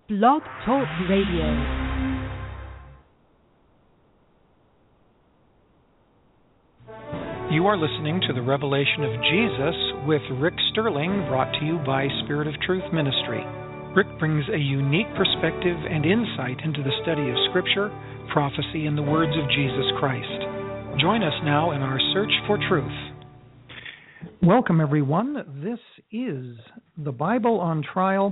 Blog Talk Radio. You are listening to The Revelation of Jesus with Rick Sterling, brought to you by Spirit of Truth Ministry. Rick brings a unique perspective and insight into the study of Scripture, prophecy, and the words of Jesus Christ. Join us now in our search for truth. Welcome, everyone. This is The Bible on Trial.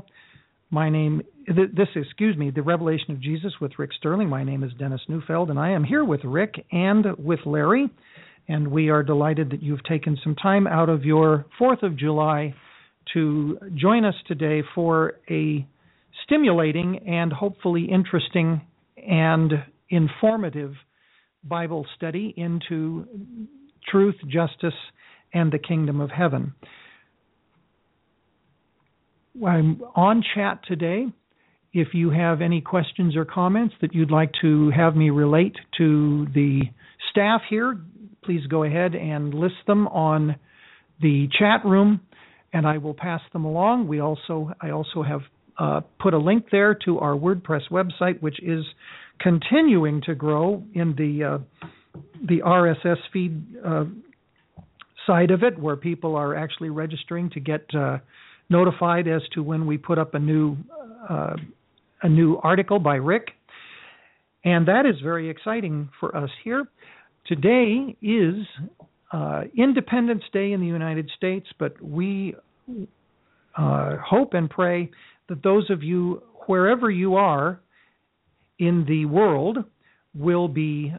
The Revelation of Jesus with Rick Sterling. My name is Dennis Neufeld, and I am here with Rick and with Larry. And we are delighted that you've taken some time out of your 4th of July to join us today for a stimulating and hopefully interesting and informative Bible study into truth, justice, and the kingdom of heaven. I'm on chat today. If you have any questions or comments that you'd like to have me relate to the staff here, please go ahead and list them on the chat room, and I will pass them along. I also have put a link there to our WordPress website, which is continuing to grow in the RSS feed side of it, where people are actually registering to get notified as to when we put up a new article by Rick. And that is very exciting for us here. Today is Independence Day in the United States, but we hope and pray that those of you, wherever you are in the world, will be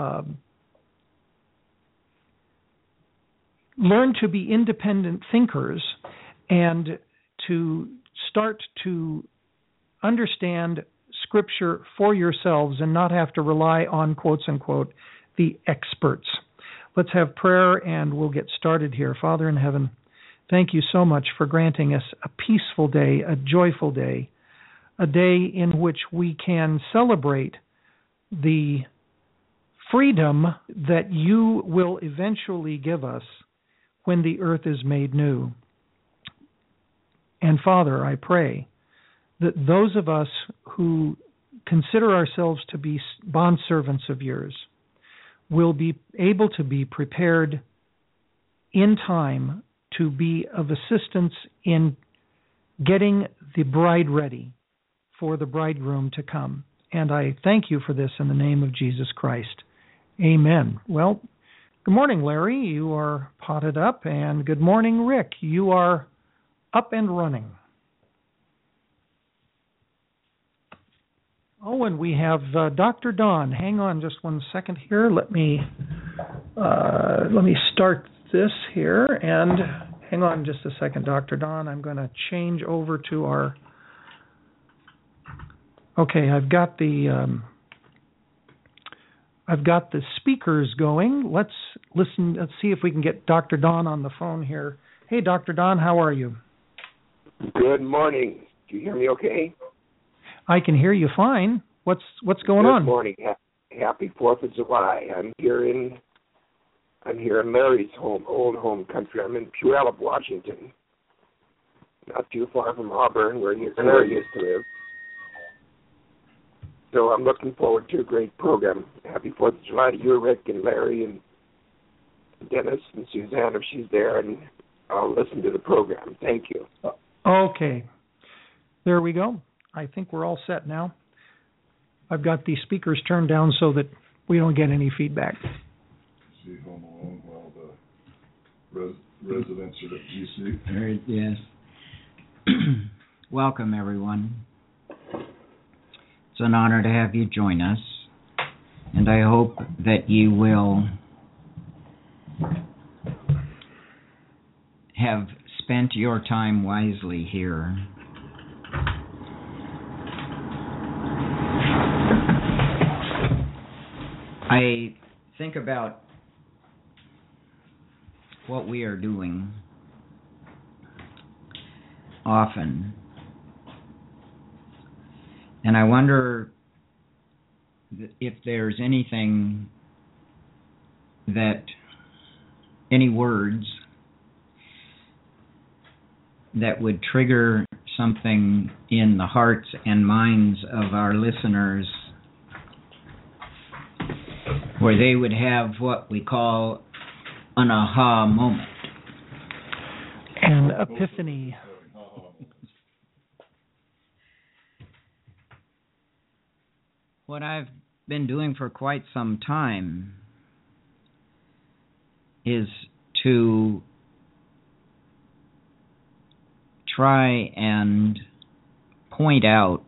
learn to be independent thinkers and to start to understand Scripture for yourselves and not have to rely on, quotes unquote, the experts. Let's have prayer and we'll get started here. Father in heaven, thank you so much for granting us a peaceful day, a joyful day, a day in which we can celebrate the freedom that you will eventually give us when the earth is made new. And Father, I pray that those of us who consider ourselves to be bondservants of yours will be able to be prepared in time to be of assistance in getting the bride ready for the bridegroom to come. And I thank you for this in the name of Jesus Christ. Amen. Well, good morning, Larry. You are potted up. And good morning, Rick. You are up and running. Oh, and we have Dr. Don. Hang on just one second here. Let me start this here. And hang on just a second, Dr. Don. I'm going to change over to our... Okay, I've got the speakers going. Let's listen. Let's see if we can get Dr. Don on the phone here. Hey, Dr. Don, how are you? Good morning. Do you hear me okay? I can hear you fine. What's going on? Good morning. Happy 4th of July. I'm here in Larry's old home country. I'm in Puyallup, Washington, not too far from Auburn, where Larry used to live. So I'm looking forward to a great program. Happy 4th of July to you, Rick, and Larry, and Dennis, and Suzanne, if she's there, and I'll listen to the program. Thank you. Okay. There we go. I think we're all set now. I've got the speakers turned down so that we don't get any feedback. See Home Alone while the residents are at GC. There it is. Welcome, everyone. It's an honor to have you join us, and I hope that you will have spent your time wisely here. I think about what we are doing often, and I wonder if there's anything any words that would trigger something in the hearts and minds of our listeners where they would have what we call an aha moment. An epiphany. What I've been doing for quite some time is to try and point out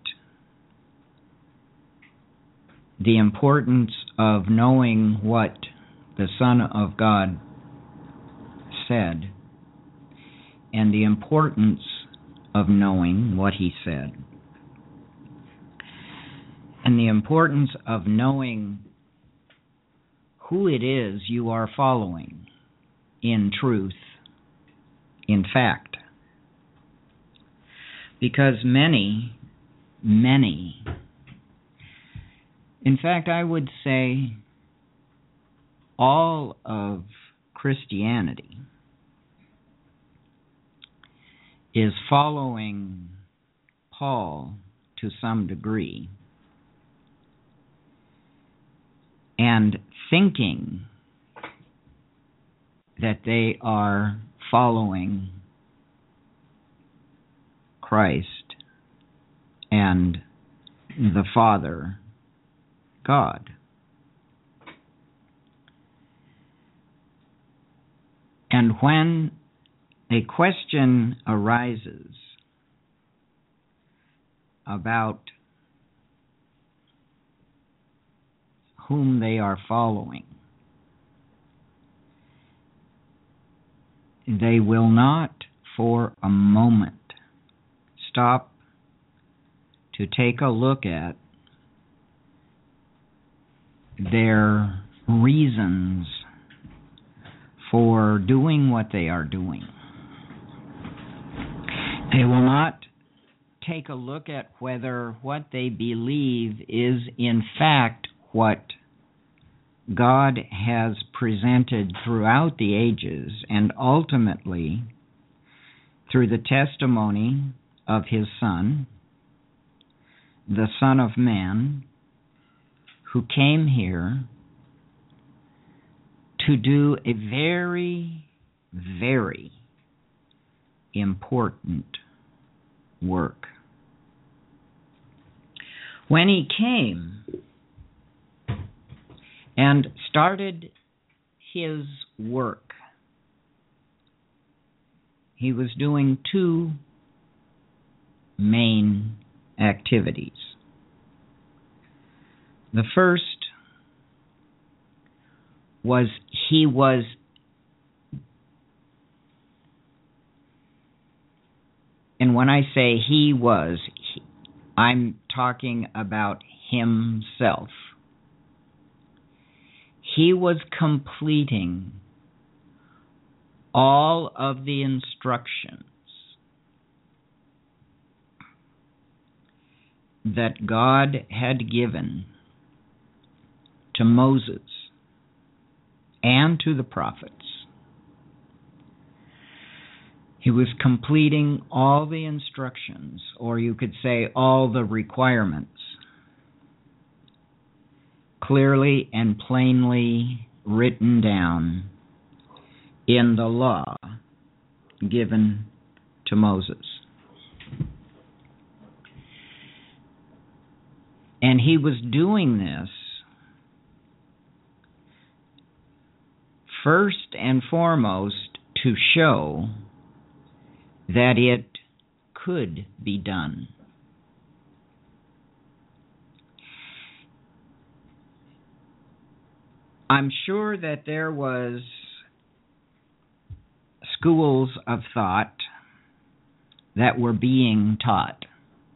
the importance of knowing what the Son of God said and the importance of knowing what he said and the importance of knowing who it is you are following in truth, in fact. Because many, in fact, I would say all of Christianity is following Paul to some degree and thinking that they are following Christ and the Father, God. And when a question arises about whom they are following, they will not for a moment stop to take a look at their reasons for doing what they are doing. They will not take a look at whether what they believe is in fact what God has presented throughout the ages and ultimately through the testimony of his Son, the Son of Man, who came here to do a very, very important work. When he came and started his work, he was doing two main activities. The first was and when I say I'm talking about himself. He was completing all of the instructions that God had given to Moses and to the prophets. He was completing all the instructions, or you could say all the requirements, clearly and plainly written down in the law given to Moses. And he was doing this first and foremost to show that it could be done. I'm sure that there was schools of thought that were being taught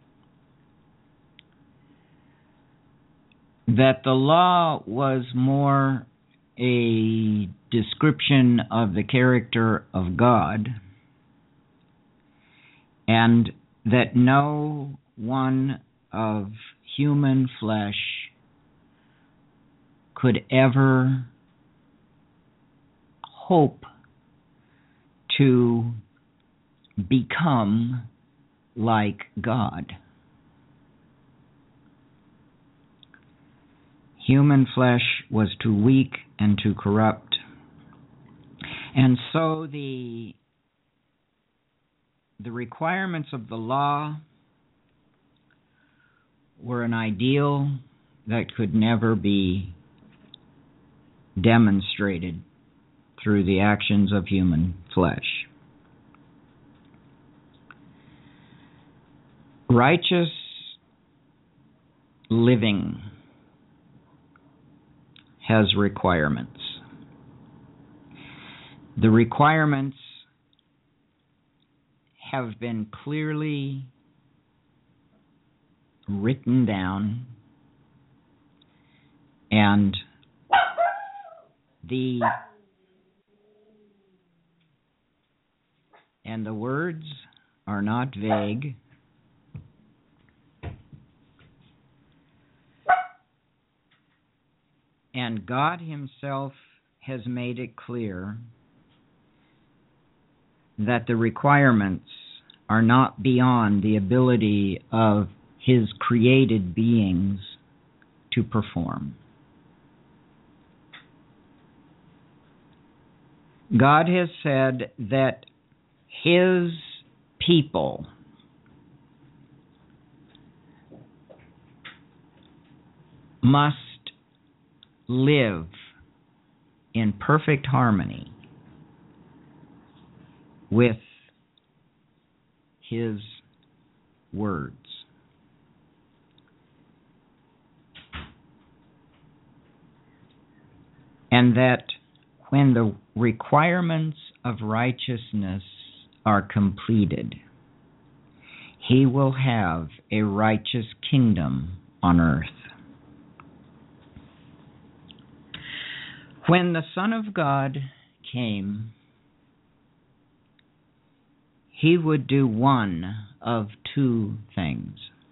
that the law was more a description of the character of God, and that no one of human flesh could ever hope to become like God. Human flesh was too weak and too corrupt. And so the requirements of the law were an ideal that could never be demonstrated through the actions of human flesh. Righteous living has requirements. The requirements have been clearly written down, and the words are not vague. And God Himself has made it clear that the requirements are not beyond the ability of His created beings to perform. God has said that His people must live in perfect harmony with His words. And that when the requirements of righteousness are completed, He will have a righteous kingdom on earth. When the Son of God came, He would do one of two things.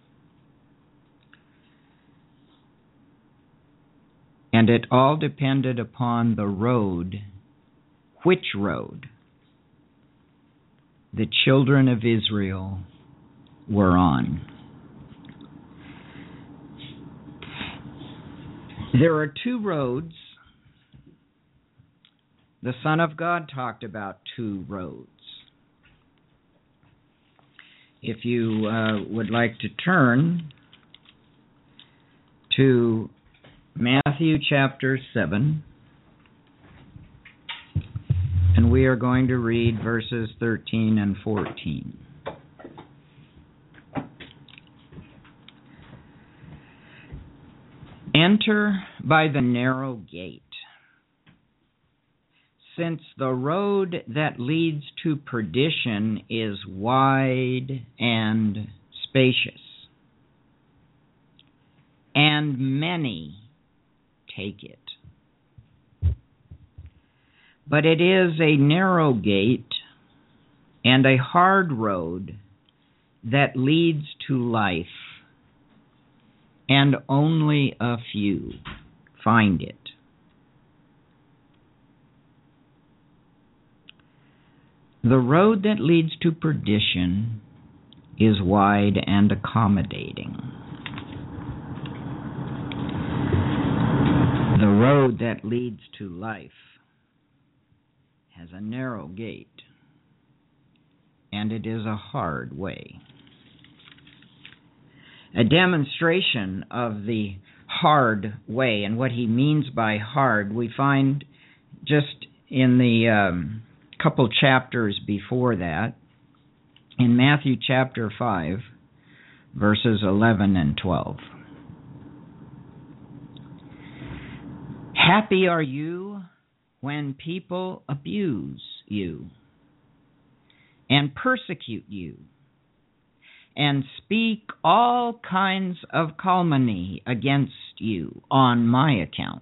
And it all depended upon the road, which road the children of Israel were on. There are two roads. The Son of God talked about two roads. If you would like to turn to Matthew chapter 7, and we are going to read verses 13 and 14. Enter by the narrow gate, since the road that leads to perdition is wide and spacious, and many take it. But it is a narrow gate and a hard road that leads to life, and only a few find it. The road that leads to perdition is wide and accommodating. The road that leads to life has a narrow gate, and it is a hard way. A demonstration of the hard way and what he means by hard we find just in the couple chapters before that, in Matthew chapter 5, verses 11 and 12. Happy are you when people abuse you and persecute you and speak all kinds of calumny against you on my account.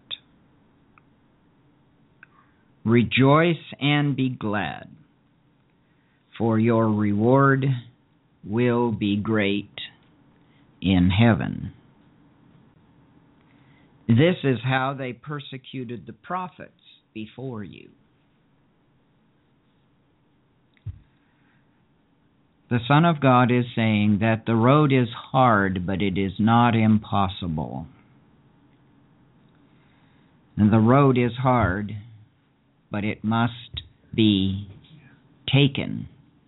Rejoice and be glad, for your reward will be great in heaven. This is how they persecuted the prophets before you. the Son of God is saying that the road is hard, but it is not impossible. And the road is hard, but it must be taken.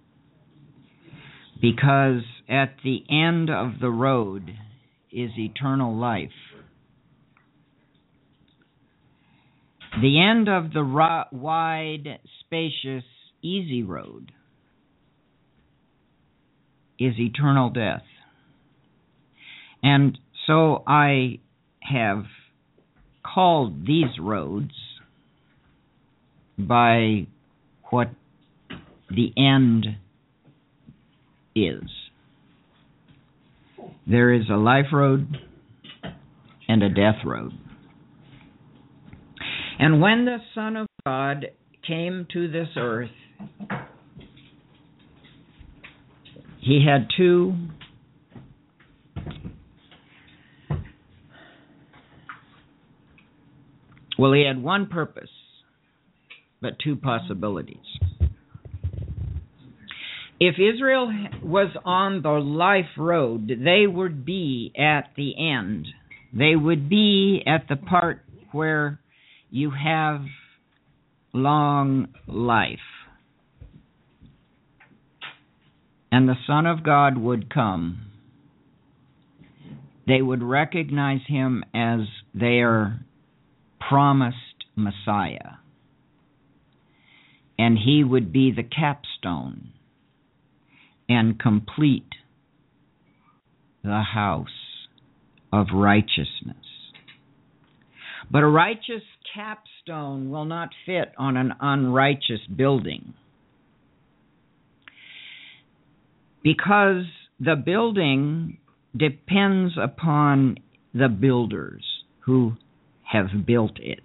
Because at the end of the road is eternal life. The end of the wide, spacious, easy road is eternal death. And so I have called these roads by what the end is. There is a life road and a death road. And when the Son of God came to this earth, he had he had one purpose, but two possibilities. If Israel was on the life road, they would be at the end. They would be at the part where you have long life. And the Son of God would come. They would recognize him as their promised Messiah. And he would be the capstone and complete the house of righteousness. But a righteous capstone will not fit on an unrighteous building, because the building depends upon the builders who have built it.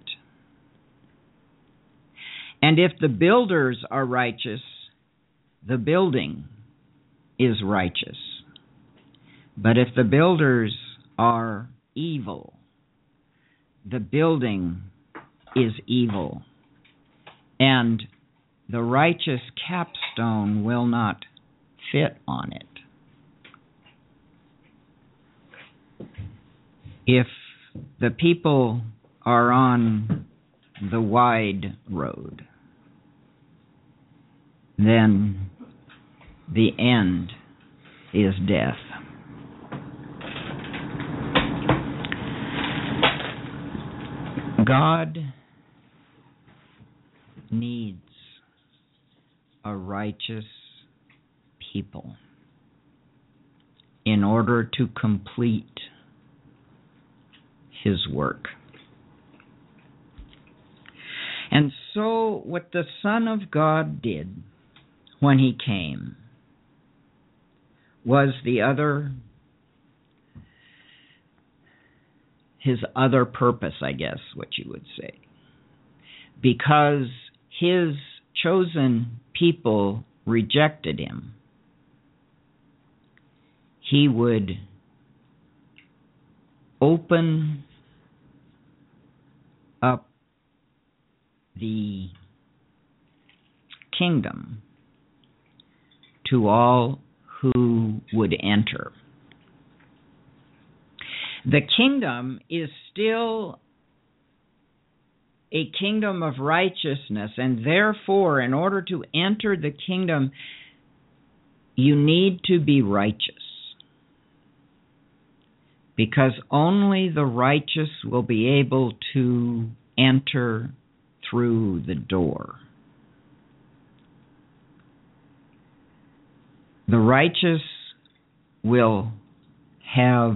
And if the builders are righteous, the building is righteous. But if the builders are evil, the building is evil. And the righteous capstone will not fit on it. If the people are on the wide road, then the end is death. God needs a righteous people in order to complete his work. And so what the Son of God did when he came was his other purpose, I guess, what you would say. Because his chosen people rejected him, he would open up the kingdom to all who would enter. The kingdom is still a kingdom of righteousness, and therefore, in order to enter the kingdom, you need to be righteous. Because only the righteous will be able to enter through the door. The righteous will have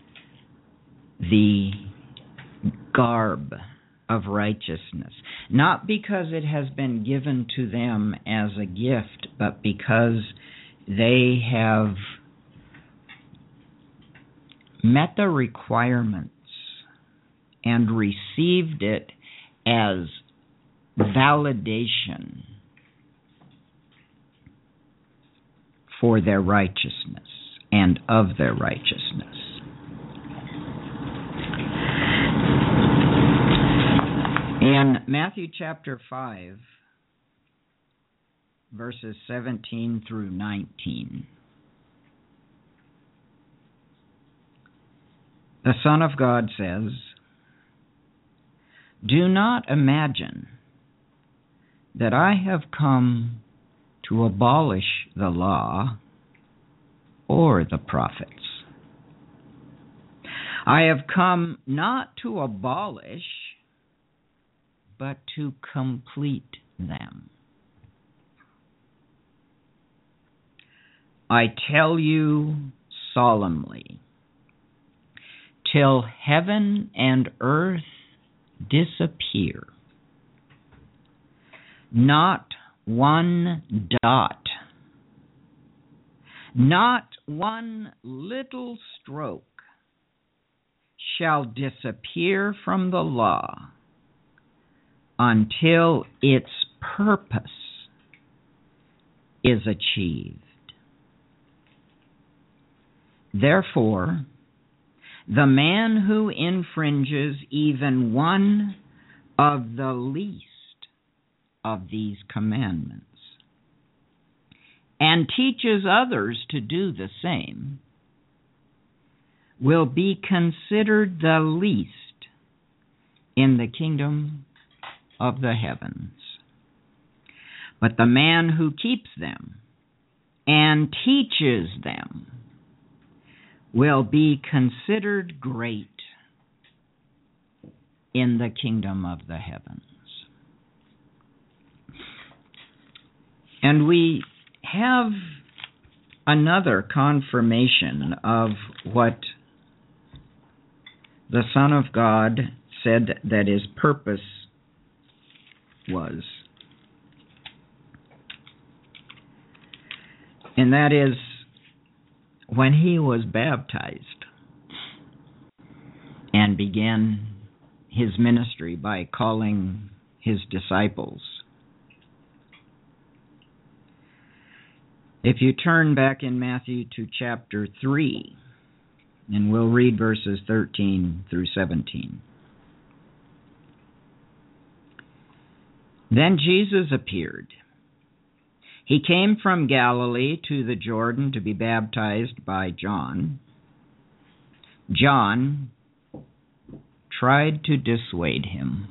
the garb of righteousness, not because it has been given to them as a gift, but because they have met the requirements and received it as validation for their righteousness and of their righteousness. In Matthew chapter 5, verses 17 through 19. The Son of God says, "Do not imagine that I have come to abolish the law or the prophets. I have come not to abolish, but to complete them. I tell you solemnly, till heaven and earth disappear, not one dot, not one little stroke shall disappear from the law until its purpose is achieved. Therefore, the man who infringes even one of the least of these commandments and teaches others to do the same will be considered the least in the kingdom of the heavens. But the man who keeps them and teaches them will be considered great in the kingdom of the heavens." And we have another confirmation of what the Son of God said that his purpose was. And that is when he was baptized and began his ministry by calling his disciples. If you turn back in Matthew to chapter 3, and we'll read verses 13 through 17. Then Jesus appeared. He came from Galilee to the Jordan to be baptized by John. John tried to dissuade him.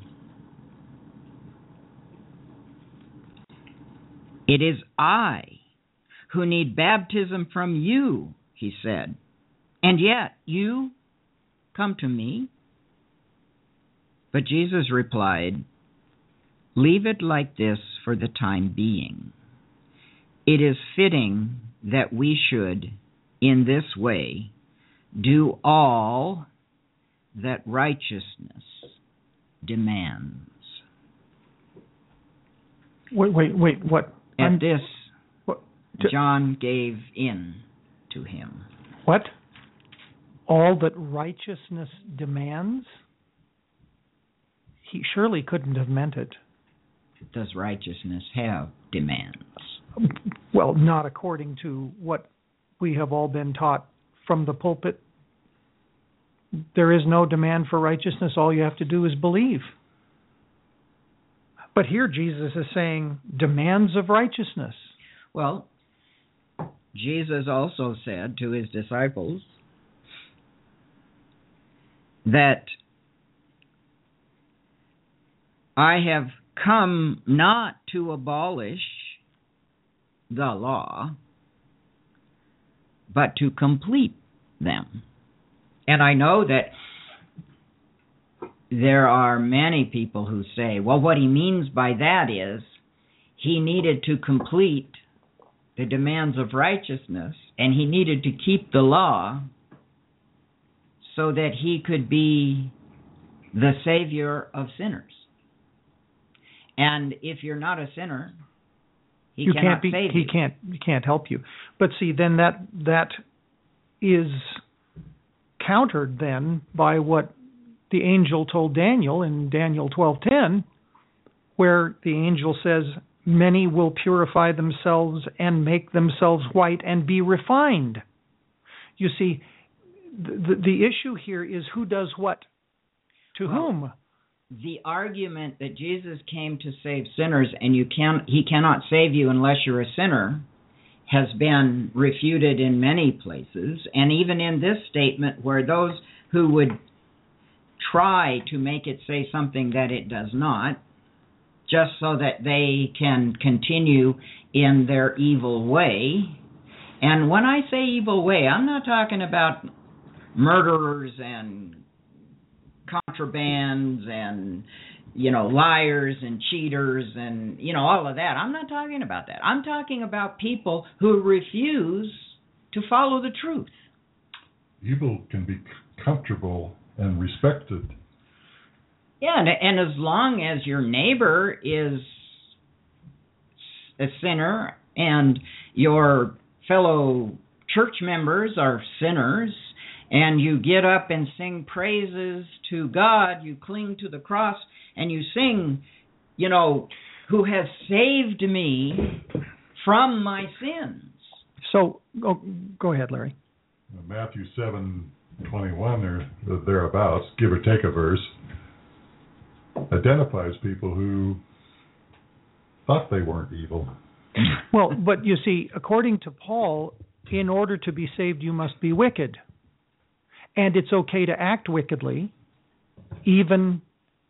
"It is I who need baptism from you," he said, "and yet you come to me?" But Jesus replied, "Leave it like this for the time being. It is fitting that we should, in this way, do all that righteousness demands." Wait, what? At this, what? John gave in to him. What? All that righteousness demands? He surely couldn't have meant it. Does righteousness have demands? Well, not according to what we have all been taught from the pulpit. There is no demand for righteousness. All you have to do is believe. But here Jesus is saying demands of righteousness. Well, Jesus also said to his disciples that I have come not to abolish the law, but to complete them. And I know that there are many people who say, well, what he means by that is he needed to complete the demands of righteousness, and he needed to keep the law so that he could be the Savior of sinners. And if you're not a sinner, he cannot save you. He can't help you. But see, then that is countered then by what the angel told Daniel in Daniel 12:10, where the angel says, "Many will purify themselves and make themselves white and be refined." You see, the issue here is who does what to whom. the argument that Jesus came to save sinners and he cannot save you unless you're a sinner has been refuted in many places, and even in this statement where those who would try to make it say something that it does not, just so that they can continue in their evil way. And when I say evil way, I'm not talking about murderers and contrabands and, liars and cheaters and, all of that. I'm not talking about that. I'm talking about people who refuse to follow the truth. Evil can be comfortable and respected. Yeah, and as long as your neighbor is a sinner and your fellow church members are sinners, and you get up and sing praises to God, you cling to the cross, and you sing, who has saved me from my sins. So, go ahead, Larry. Matthew 7:21 or thereabouts, give or take a verse, identifies people who thought they weren't evil. Well, but you see, according to Paul, in order to be saved, you must be wicked. And it's okay to act wickedly, even,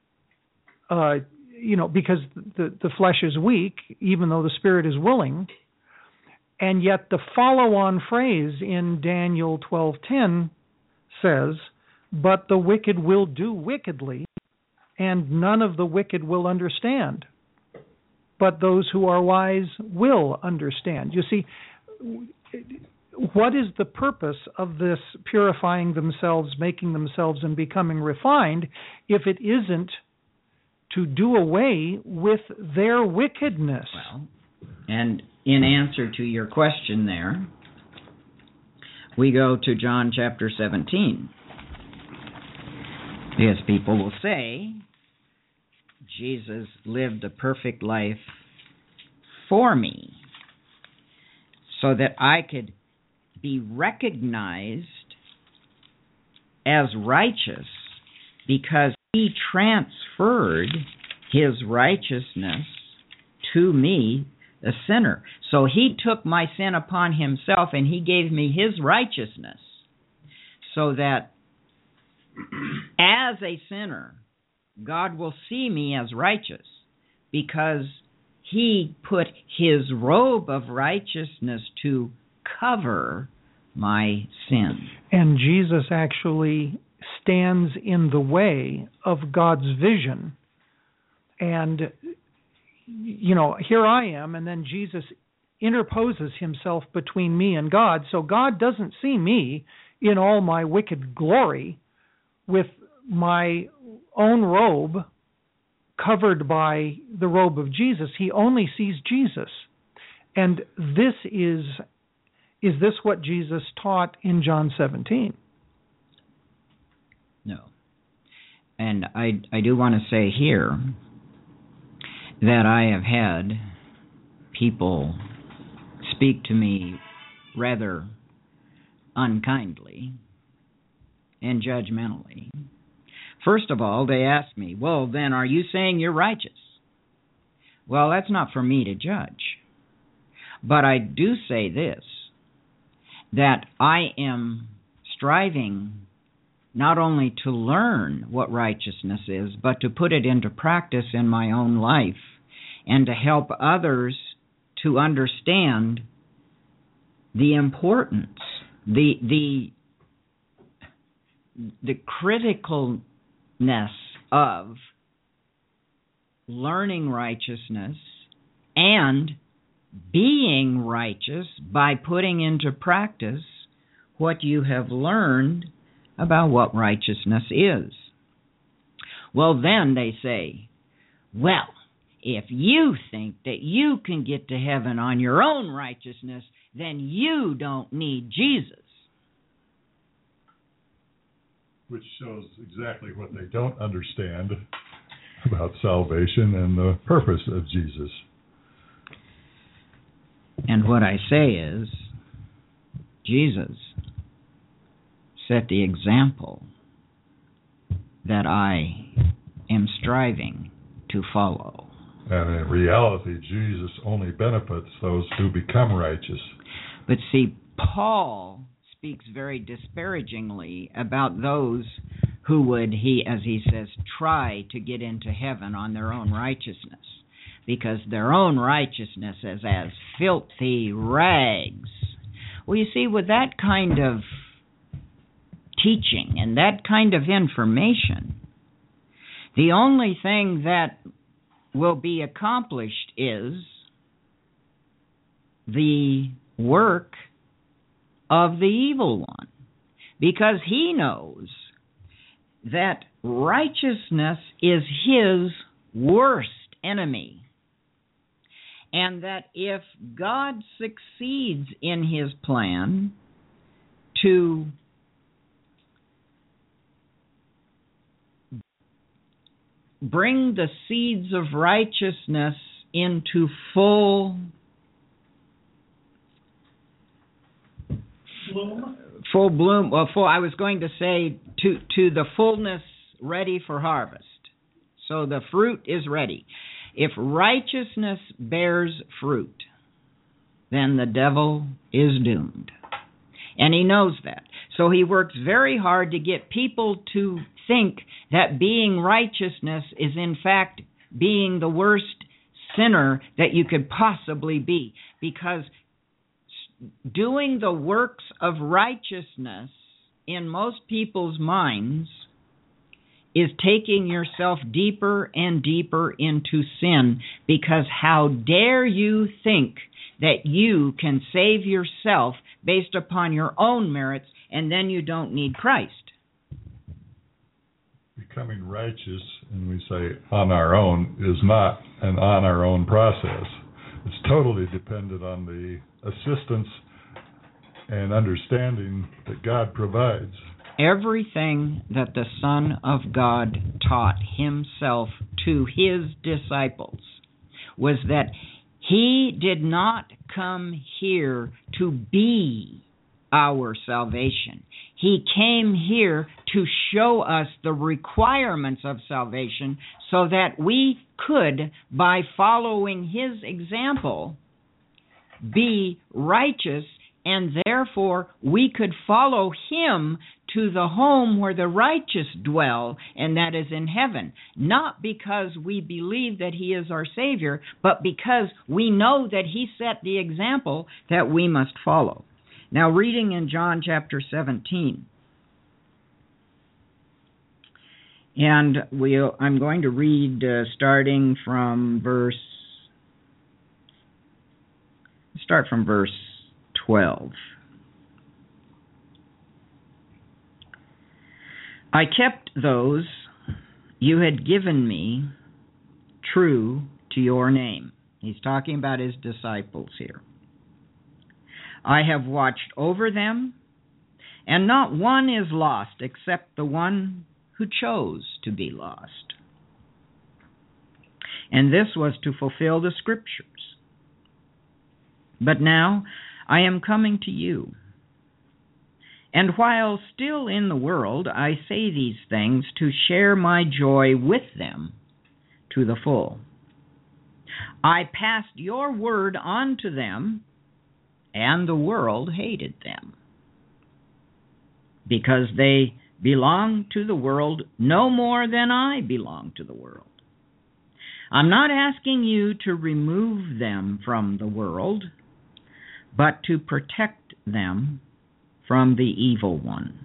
because the flesh is weak, even though the spirit is willing. And yet the follow-on phrase in Daniel 12:10 says, "But the wicked will do wickedly, and none of the wicked will understand. But those who are wise will understand." You see, what is the purpose of this purifying themselves, making themselves, and becoming refined if it isn't to do away with their wickedness? Well, and in answer to your question there, we go to John chapter 17. Because people will say, Jesus lived a perfect life for me so that I could be recognized as righteous because he transferred his righteousness to me, a sinner. So he took my sin upon himself and he gave me his righteousness so that as a sinner, God will see me as righteous because he put his robe of righteousness to cover my sin. And Jesus actually stands in the way of God's vision. And, here I am, and then Jesus interposes himself between me and God. So God doesn't see me in all my wicked glory with my own robe covered by the robe of Jesus. He only sees Jesus. And this is this what Jesus taught in John 17? No. And I do want to say here that I have had people speak to me rather unkindly and judgmentally. First of all, they ask me, well, then are you saying you're righteous? Well, that's not for me to judge. But I do say this, that I am striving not only to learn what righteousness is, but to put it into practice in my own life and to help others to understand the importance, the criticalness of learning righteousness and being righteous by putting into practice what you have learned about what righteousness is. Well, then they say, well, if you think that you can get to heaven on your own righteousness, then you don't need Jesus. Which shows exactly what they don't understand about salvation and the purpose of Jesus. And what I say is, Jesus set the example that I am striving to follow. And in reality, Jesus only benefits those who become righteous. But see, Paul speaks very disparagingly about those who would, as he says, try to get into heaven on their own righteousness, because their own righteousness is as filthy rags. Well, you see, with that kind of teaching and that kind of information, the only thing that will be accomplished is the work of the evil one, because he knows that righteousness is his worst enemy, and that if God succeeds in his plan to bring the seeds of righteousness into full bloom. I was going to say to the fullness ready for harvest. So the fruit is ready. If righteousness bears fruit, then the devil is doomed. And he knows that. So he works very hard to get people to think that being righteousness is in fact being the worst sinner that you could possibly be. Because doing the works of righteousness in most people's minds is taking yourself deeper and deeper into sin, because how dare you think that you can save yourself based upon your own merits, and then you don't need Christ. Becoming righteous, and we say on our own, is not an on our own process. It's totally dependent on the assistance and understanding that God provides. Everything that the Son of God taught himself to his disciples was that he did not come here to be our salvation. He came here to show us the requirements of salvation so that we could, by following his example, be righteous, and therefore we could follow him to the home where the righteous dwell, and that is in heaven. Not because we believe that he is our Savior, but because we know that he set the example that we must follow. Now, reading in John chapter 17, and I'm going to read starting from verse 12. I kept those you had given me true to your name. He's talking about his disciples here. I have watched over them, and not one is lost except the one who chose to be lost. And this was to fulfill the Scriptures. But now I am coming to you. And while still in the world, I say these things to share my joy with them to the full. I passed your word on to them, and the world hated them, because they belong to the world no more than I belong to the world. I'm not asking you to remove them from the world, but to protect them from the evil one.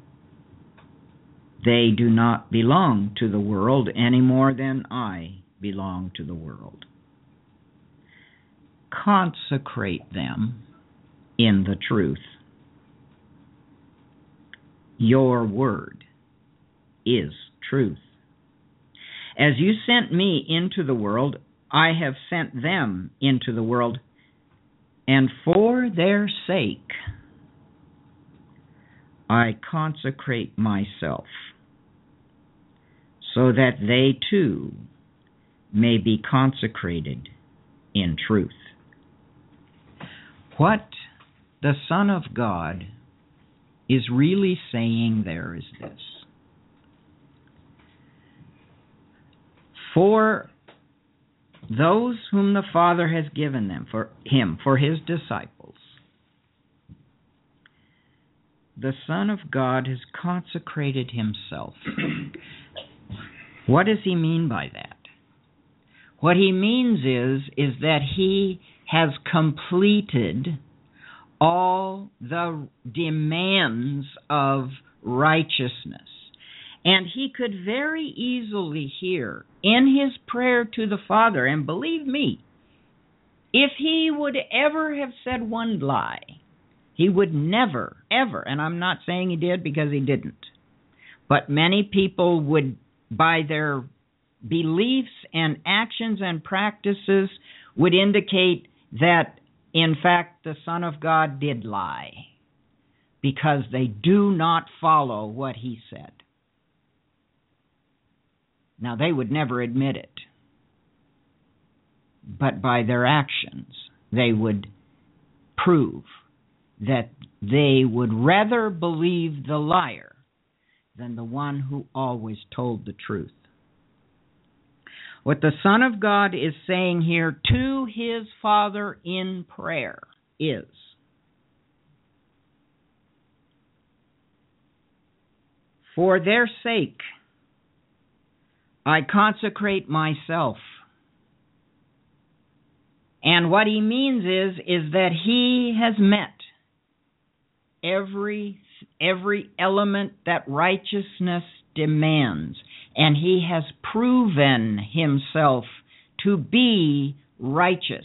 They do not belong to the world any more than I belong to the world. Consecrate them in the truth. Your word is truth. As you sent me into the world, I have sent them into the world, and for their sake I consecrate myself, so that they too may be consecrated in truth. What the Son of God is really saying there is this: For those whom the Father has given them, for his disciples, the Son of God has consecrated himself. What does he mean by that? What he means is that he has completed all the demands of righteousness. And he could very easily hear in his prayer to the Father, and believe me, if he would ever have said one lie, he would never, ever, and I'm not saying he did because he didn't, but many people would, by their beliefs and actions and practices, would indicate that, in fact, the Son of God did lie because they do not follow what he said. Now, they would never admit it, but by their actions, they would prove that they would rather believe the liar than the one who always told the truth. What the Son of God is saying here to his Father in prayer is, for their sake, I consecrate myself. And what he means is that he has met every element that righteousness demands, and he has proven himself to be righteous.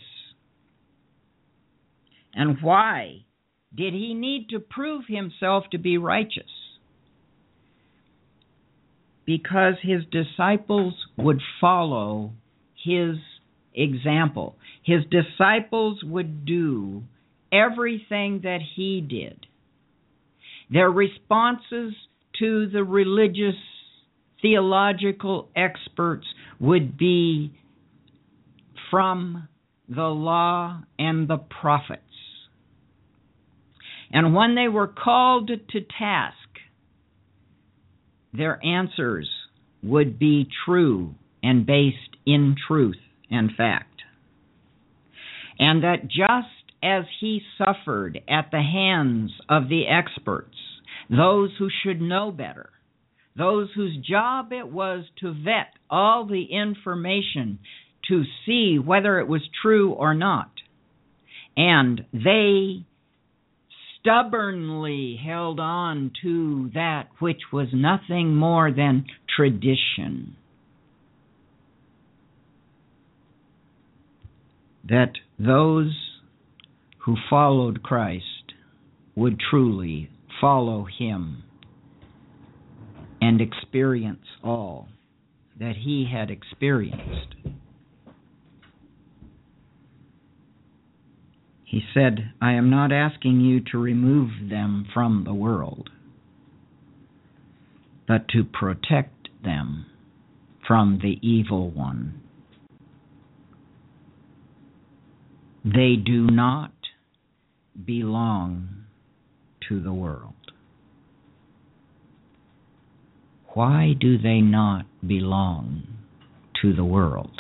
And why did he need to prove himself to be righteous? Because his disciples would follow his example. His disciples would do everything that he did. Their responses to the religious, theological experts would be from the law and the prophets. And when they were called to task, their answers would be true and based in truth and fact. And that just as he suffered at the hands of the experts, those who should know better, those whose job it was to vet all the information to see whether it was true or not, and they stubbornly held on to that which was nothing more than tradition, that those who followed Christ would truly follow him and experience all that he had experienced. He said, I am not asking you to remove them from the world, but to protect them from the evil one. They do not belong to the world. Why do they not belong to the world?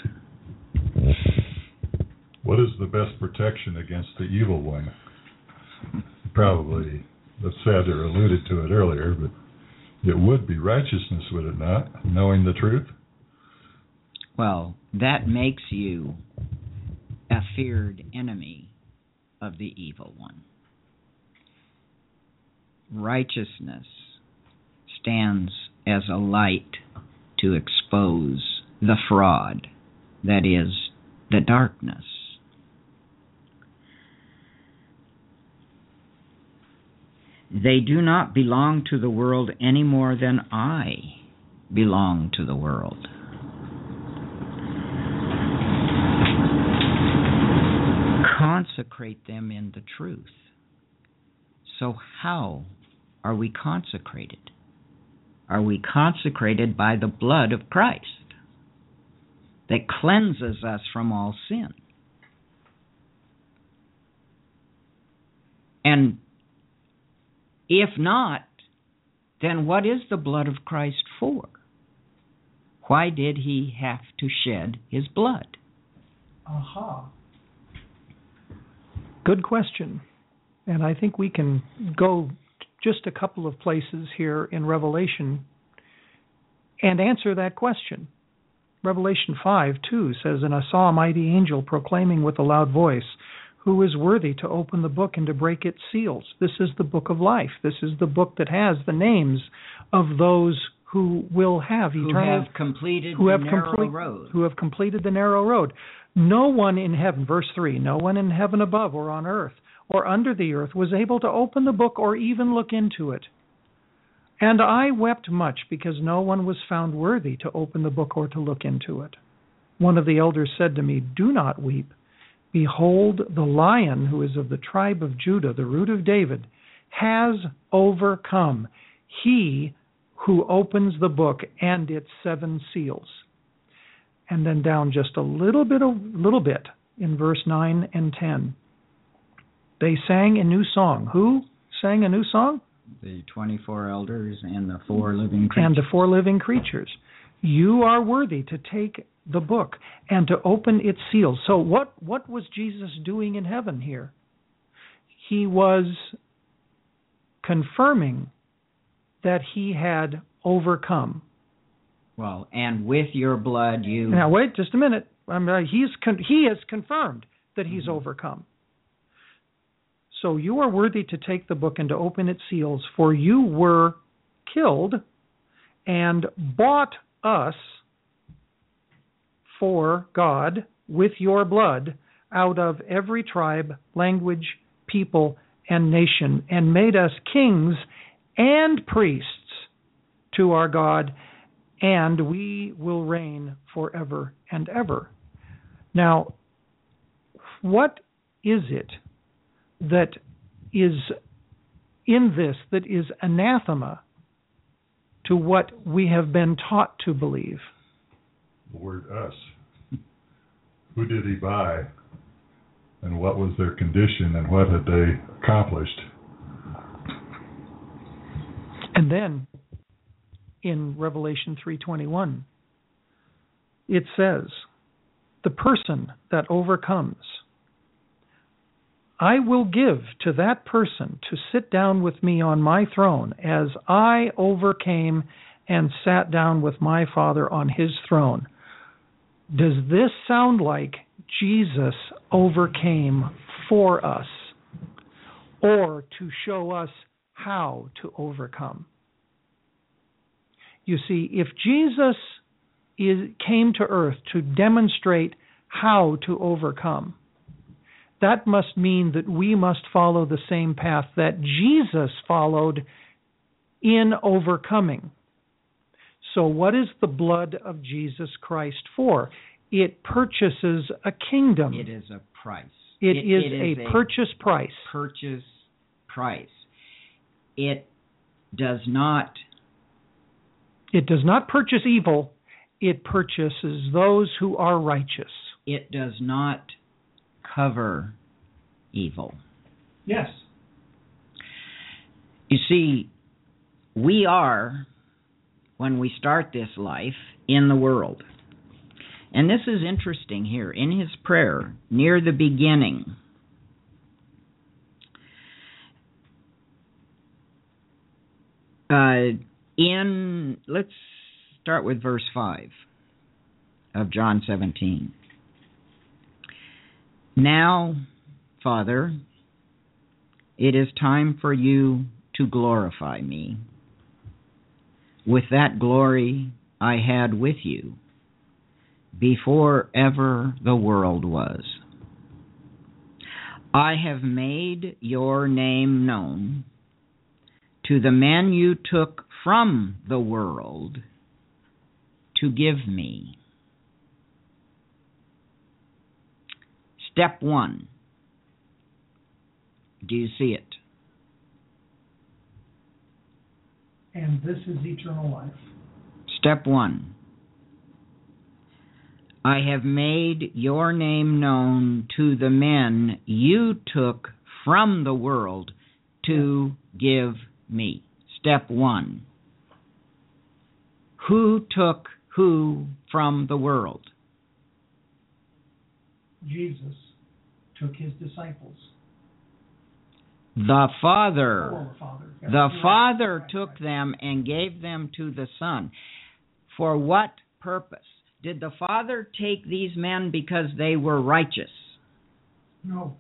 What is the best protection against the evil one? Probably the said or alluded to it earlier, but it would be righteousness, would it not? Knowing the truth? Well, that makes you a feared enemy of the evil one. Righteousness stands as a light to expose the fraud that is the darkness. They do not belong to the world any more than I belong to the world. Consecrate them in the truth. So how are we consecrated? Are we consecrated by the blood of Christ that cleanses us from all sin? And if not, then what is the blood of Christ for? Why did he have to shed his blood? Aha. Good question. And I think we can go just a couple of places here in Revelation and answer that question. Revelation 5:2 says, "And I saw a mighty angel proclaiming with a loud voice, 'Who is worthy to open the book and to break its seals?'" This is the book of life. This is the book that has the names of those who will have eternal, who have completed the narrow road. Who have completed the narrow road. No one in heaven, verse 3, no one in heaven above or on earth or under the earth was able to open the book or even look into it. And I wept much because no one was found worthy to open the book or to look into it. One of the elders said to me, "Do not weep. Behold, the Lion, who is of the tribe of Judah, the root of David, has overcome. He who opens the book and its 7 seals." And then down just a little bit in verse 9 and 10. They sang a new song. Who sang a new song? The 24 elders and the 4 living creatures. And the 4 living creatures. You are worthy to take the book and to open its seals. So what was Jesus doing in heaven here? He was confirming that he had overcome. Well, and with your blood you... Now, wait just a minute. He has confirmed that he's overcome. So you are worthy to take the book and to open its seals, for you were killed and bought us for God with your blood out of every tribe, language, people, and nation, and made us kings and priests to our God, and we will reign forever and ever. Now, what is it that is in this that is anathema to what we have been taught to believe? The word us. Who did he buy? And what was their condition and what had they accomplished? And then in Revelation 3:21, it says, "The person that overcomes, I will give to that person to sit down with me on my throne, as I overcame and sat down with my Father on his throne." Does this sound like Jesus overcame for us, or to show us how to overcome? You see, if Jesus came to earth to demonstrate how to overcome, that must mean that we must follow the same path that Jesus followed in overcoming. So what is the blood of Jesus Christ for? It purchases a kingdom. It is a price. It is a purchase price. Purchase price. It does not purchase evil. It purchases those who are righteous. It does not cover evil. Yes. You see, we are, when we start this life, in the world. And this is interesting here. In his prayer, near the beginning, let's start with verse 5 of John 17. "Now, Father, it is time for you to glorify me with that glory I had with you before ever the world was. I have made your name known to the men you took from the world to give me." Step 1. Do you see it? And this is eternal life. Step 1. I have made your name known to the men you took from the world to give me. Step 1. Who took who from the world? Jesus took his disciples. The Father. Oh, the Father. Yeah, The you're Father right. took Right. them and gave them to the Son. For what purpose? Did the Father take these men because they were righteous? No.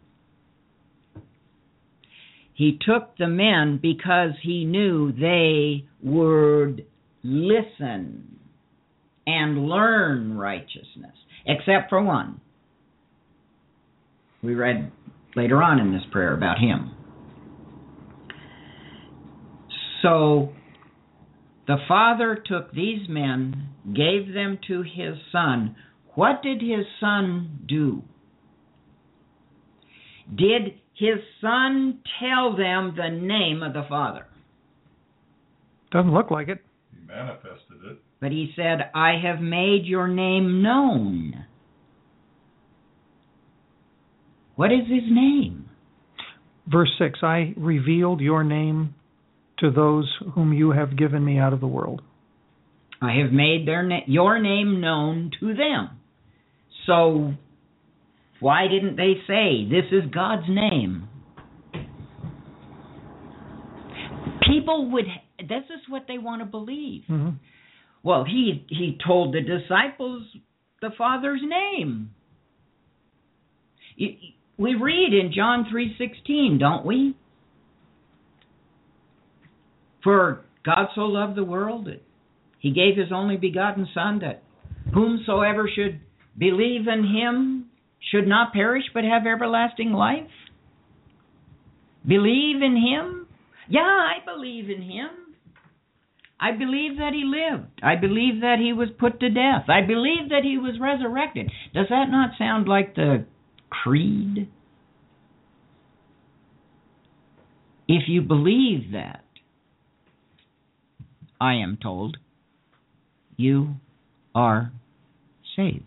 He took the men because he knew they would listen and learn righteousness, except for one. We read later on in this prayer about him. So the Father took these men, gave them to his Son. What did his Son do? Did his Son tell them the name of the Father? Doesn't look like it. He manifested it. But he said, I have made your name known. What is his name? Verse 6, I revealed your name to those whom you have given me out of the world. I have made your name known to them. So why didn't they say, this is God's name? People would, this is what they want to believe. Mm-hmm. Well, he told the disciples the Father's name. We read in John 3:16, don't we? For God so loved the world that he gave his only begotten Son, that whomsoever should believe in him should not perish but have everlasting life. Believe in him? Yeah, I believe in him. I believe that he lived. I believe that he was put to death. I believe that he was resurrected. Does that not sound like the creed? If you believe that, I am told, you are saved.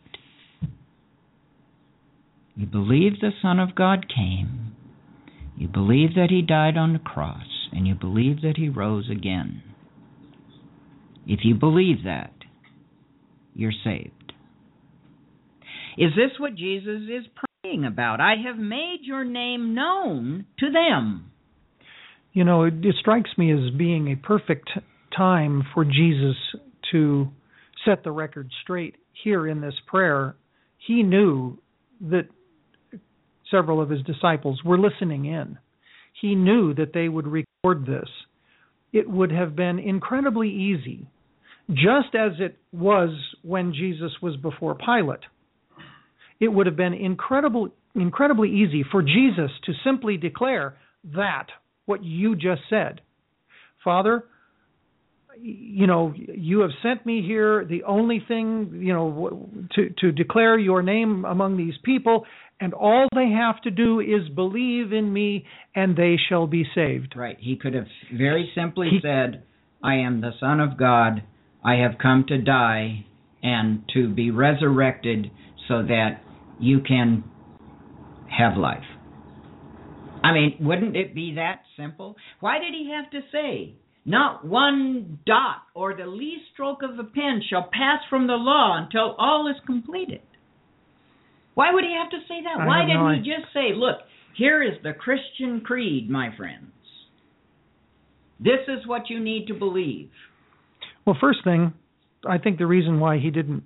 You believe the Son of God came. You believe that he died on the cross, and you believe that he rose again. If you believe that, you're saved. Is this what Jesus is praying about? I have made your name known to them. You know, it strikes me as being a perfect time for Jesus to set the record straight here in this prayer. He knew that several of his disciples were listening in. He knew that they would record this. It would have been incredibly easy, just as it was when Jesus was before Pilate. It would have been incredibly easy for Jesus to simply declare that, what you just said. Father, you know, you have sent me here, the only thing, you know, to declare your name among these people, and all they have to do is believe in me, and they shall be saved. Right. He could have very simply said, I am the Son of God. I have come to die and to be resurrected so that you can have life. I mean, wouldn't it be that simple? Why did he have to say, not one dot or the least stroke of a pen shall pass from the law until all is completed? Why would he have to say that? Why didn't he just say, look, here is the Christian creed, my friends. This is what you need to believe. Well, first thing, I think the reason why he didn't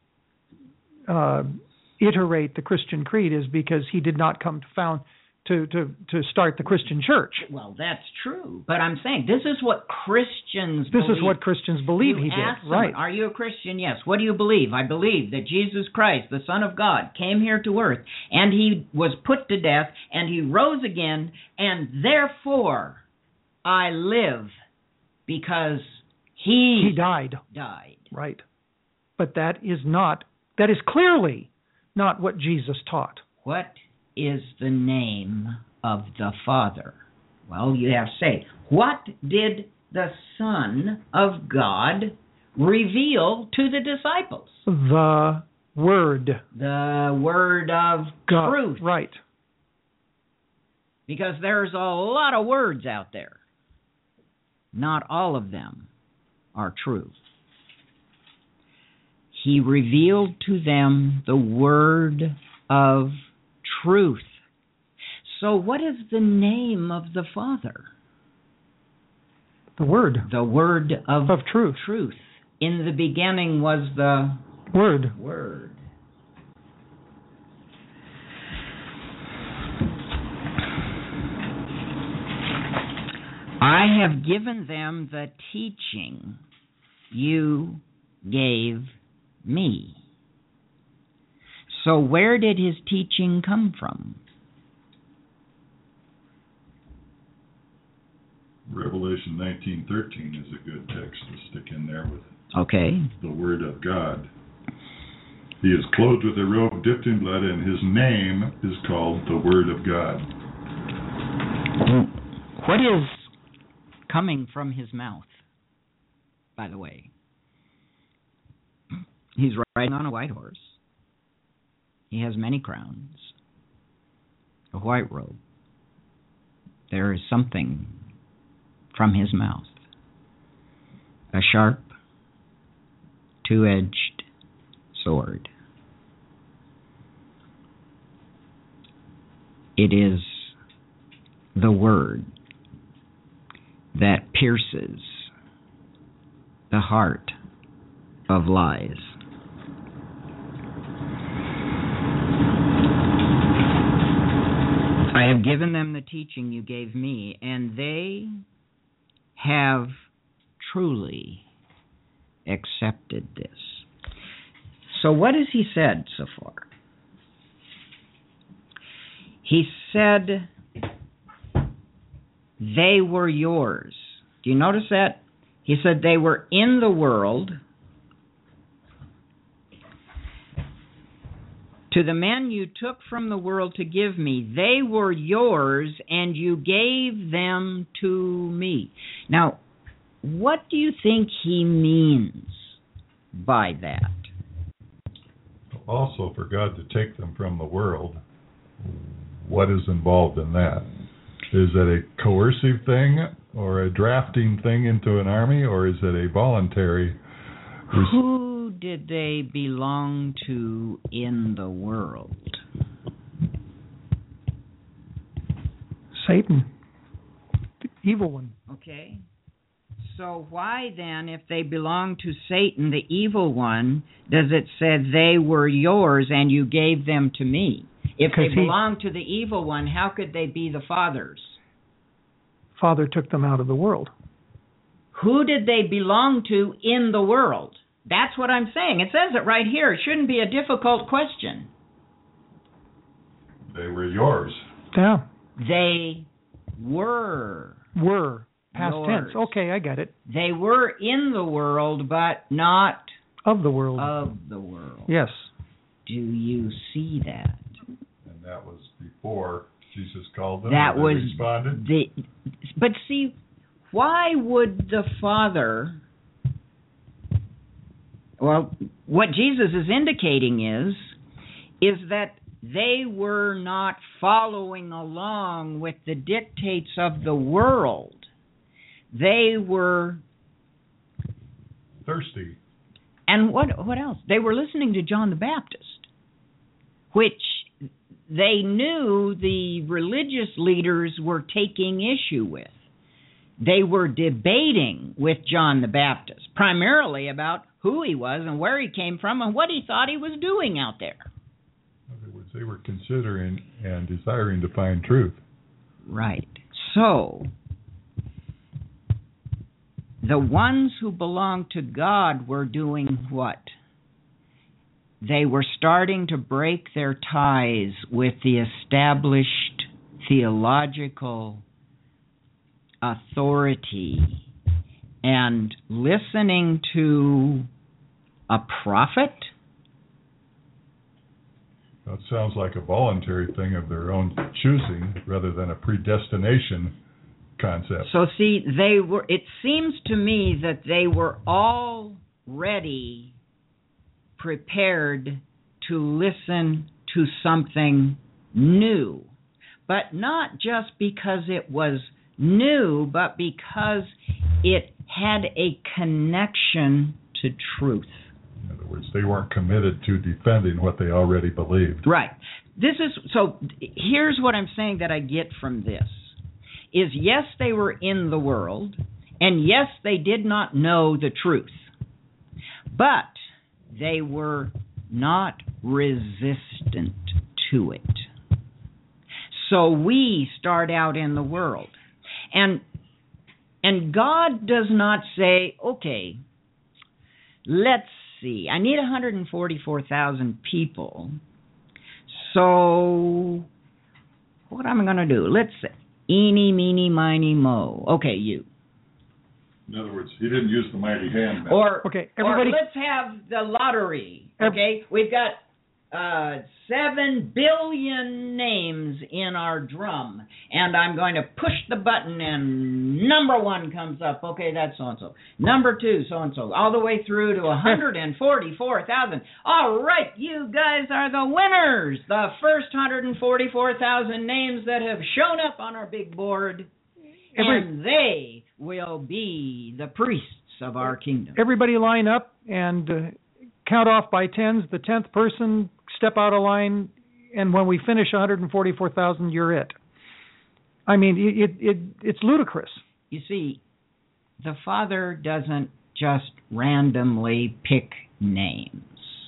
iterate the Christian creed is because he did not come to start the Christian church. Well, that's true. But I'm saying this is what Christians believe. This is what Christians believe he did. Right. Are you a Christian? Yes. What do you believe? I believe that Jesus Christ, the Son of God, came here to earth, and he was put to death, and he rose again, and therefore I live because he died. Right. But that is clearly not what Jesus taught. What is the name of the Father? Well, you have to say, what did the Son of God reveal to the disciples? The Word. The Word of God, truth. Right. Because there's a lot of words out there. Not all of them are true. He revealed to them the word of truth. So what is the name of the Father? The Word. The word of truth. Truth. In the beginning was the Word. Word. I have given them the teaching you gave me. So where did his teaching come from? Revelation 19:13 is a good text to stick in there with Okay. the Word of God. He is clothed with a robe dipped in blood, and his name is called the Word of God. What is coming from his mouth, by the way? He's riding on a white horse. He has many crowns, a white robe. There is something from his mouth, a sharp, two-edged sword. It is the word that pierces the heart of lies. I have given them the teaching you gave me, and they have truly accepted this. So what has he said so far? He said they were yours. Do you notice that? He said they were in the world. To the men you took from the world to give me, they were yours, and you gave them to me. Now, what do you think he means by that? Also, for God to take them from the world, what is involved in that? Is it a coercive thing or a drafting thing into an army, or is it a voluntary? Who did they belong to in the world? Satan, the evil one. Okay. So why then, if they belong to Satan, the evil one, does it say they were yours and you gave them to me? If they belong to the evil one, how could they be the Father's? Father took them out of the world. Who did they belong to in the world? That's what I'm saying. It says it right here. It shouldn't be a difficult question. They were yours. Yeah. They were. Past yours. tense. Okay, I got it. They were in the world, but not of the world. Of the world. Yes. Do you see that? And that was before Jesus called them. That was responded. But see, why would the Father? Well, what Jesus is indicating is that they were not following along with the dictates of the world. They were thirsty. And what else? They were listening to John the Baptist, which they knew the religious leaders were taking issue with. They were debating with John the Baptist, primarily about who he was and where he came from and what he thought he was doing out there. In other words, they were considering and desiring to find truth. Right. So, the ones who belonged to God were doing what? They were starting to break their ties with the established theological authority and listening to a prophet. That sounds like a voluntary thing of their own choosing rather than a predestination concept. So see, it seems to me that they were already prepared to listen to something new, but not just because it was new, but because it had a connection to truth. In other other words. They weren't committed to defending what they already believed. Right. Here's what I'm saying that I get from this, is yes, they were in the world, and yes, they did not know the truth, but they were not resistant to it. So we start out in the world, and God does not say, okay, let's see, I need 144,000 people, so what am I going to do? Let's say, eeny, meeny, miny, mo. Okay, you. In other words, he didn't use the mighty hand. Or everybody. Or let's have the lottery. Okay, we've got 7 billion names in our drum, and I'm going to push the button, and number 1 comes up. Okay, that's so and so. Number 2, so and so, all the way through to 144,000. All right, you guys are the winners. The first 144,000 names that have shown up on our big board, and they will be the priests of our kingdom. Everybody line up and count off by tens. The 10th person step out of line, and when we finish 144,000, you're it. I mean, it's ludicrous. You see, the Father doesn't just randomly pick names.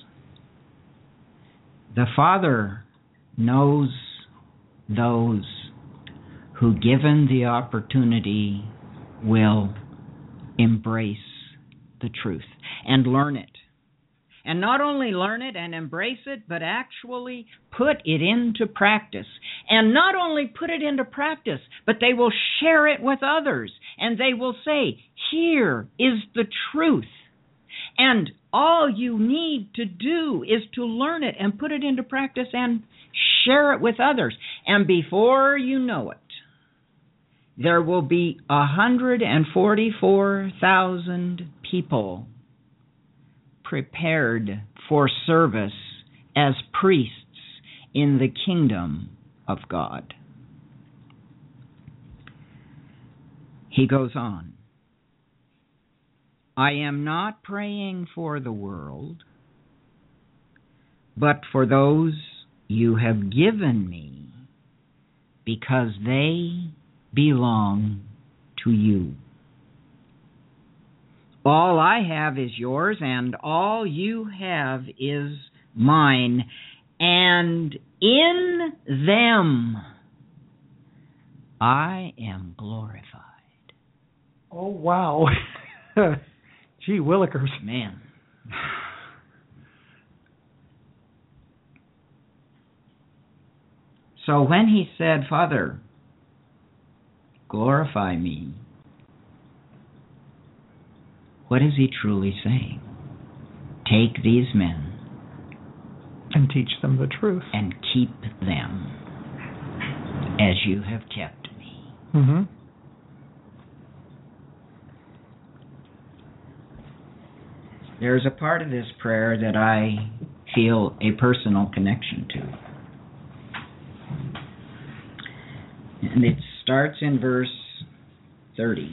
The Father knows those who, given the opportunity, will embrace the truth and learn it. And not only learn it and embrace it, but actually put it into practice. And not only put it into practice, but they will share it with others. And they will say, here is the truth. And all you need to do is to learn it and put it into practice and share it with others. And before you know it, there will be 144,000 people prepared for service as priests in the kingdom of God. He goes on, I am not praying for the world, but for those you have given me, because they belong to you. All I have is yours, and all you have is mine, and in them I am glorified. Oh, wow. Gee willikers. Man. So when he said, Father, glorify me, what is he truly saying? Take these men and teach them the truth, and keep them as you have kept me. Mm-hmm. There's a part of this prayer that I feel a personal connection to. And it starts in verse 20.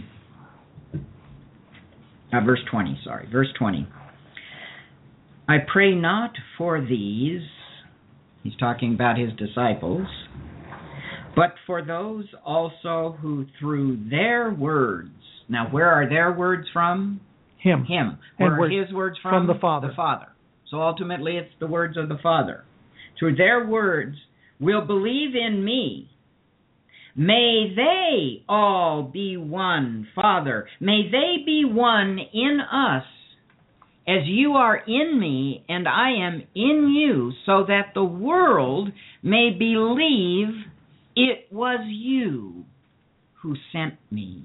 Verse 20. I pray not for these, he's talking about his disciples, but for those also who through their words, now where are their words from? Him. Where are his words from? From the Father. The Father. So ultimately it's the words of the Father. Through their words will believe in me. May they all be one, Father. May they be one in us, as you are in me and I am in you, so that the world may believe it was you who sent me.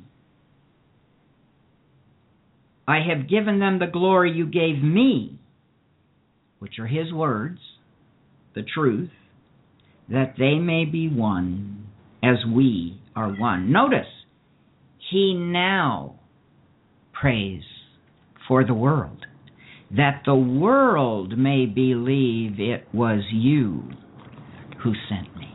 I have given them the glory you gave me, which are his words, the truth, that they may be one as we are one. Notice, he now prays for the world, that the world may believe it was you who sent me.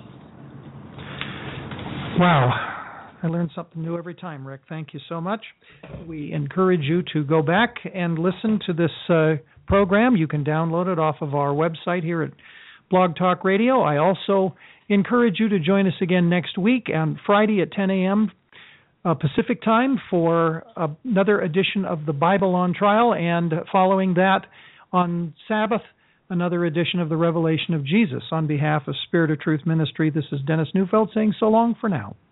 Wow. I learn something new every time, Rick. Thank you so much. We encourage you to go back and listen to this program. You can download it off of our website here at Blog Talk Radio. I also encourage you to join us again next week on Friday at 10 a.m. Pacific time for another edition of the Bible on Trial, and following that on Sabbath, another edition of the Revelation of Jesus. On behalf of Spirit of Truth Ministry, this is Dennis Neufeld saying so long for now.